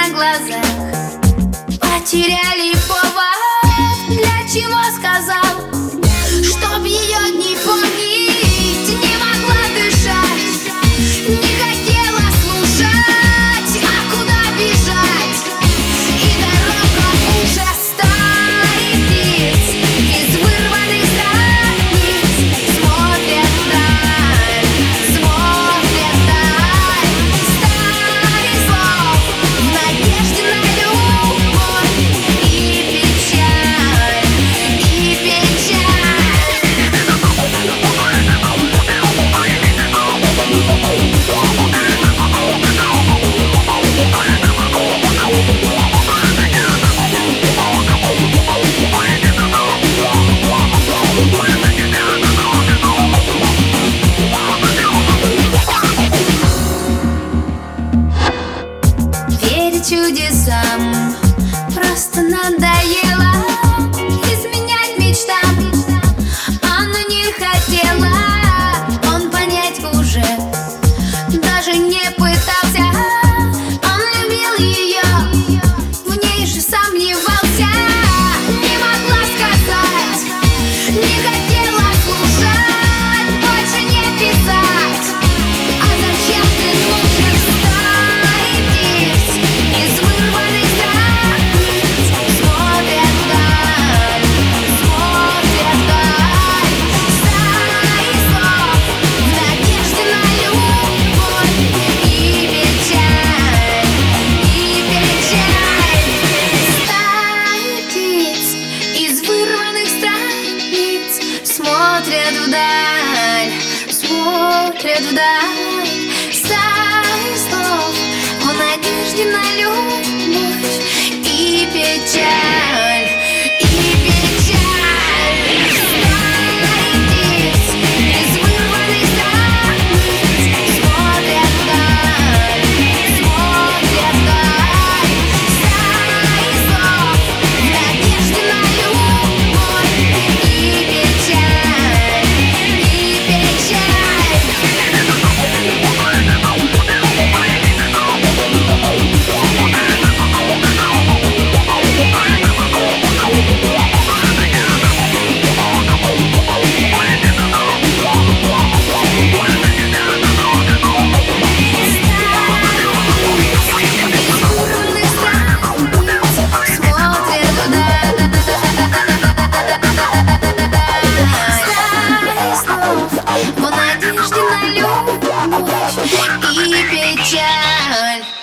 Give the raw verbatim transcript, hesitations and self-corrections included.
на глазах потеряли повод. Для чего сказал, чтоб ее не помнить? Не могла дышать, не хотела слушать, а куда бежать? И дорога уже стали птиц из вырванных страниц. Смотрят вдаль, смотрят вдаль. Стали слов в надежде на любовь и печаль, и печаль. Верить чудесам просто надоело, изменять мечтам она не хотела. Он понять уже даже не пытался. Он любил ее, в ней же сомневался. Не могла сказать, не хотела слушать, больше не писать. А зачем ты нужен? Стали птиц из вырванных страниц. Смотрят вдаль, смотрят вдаль. Стали слов в надежде на любовь и печаль, и печаль. Стали птиц из вырванных страниц. Смотрят вдаль, смотрят вдаль. Стали слов в надежде на любовь и печаль, и печаль. Стали птиц из вырванных страниц. Смотрят вдаль, смотрят вдаль. Стали слов в надежде на любовь и печаль, и печаль. В надежде на любовь и печаль.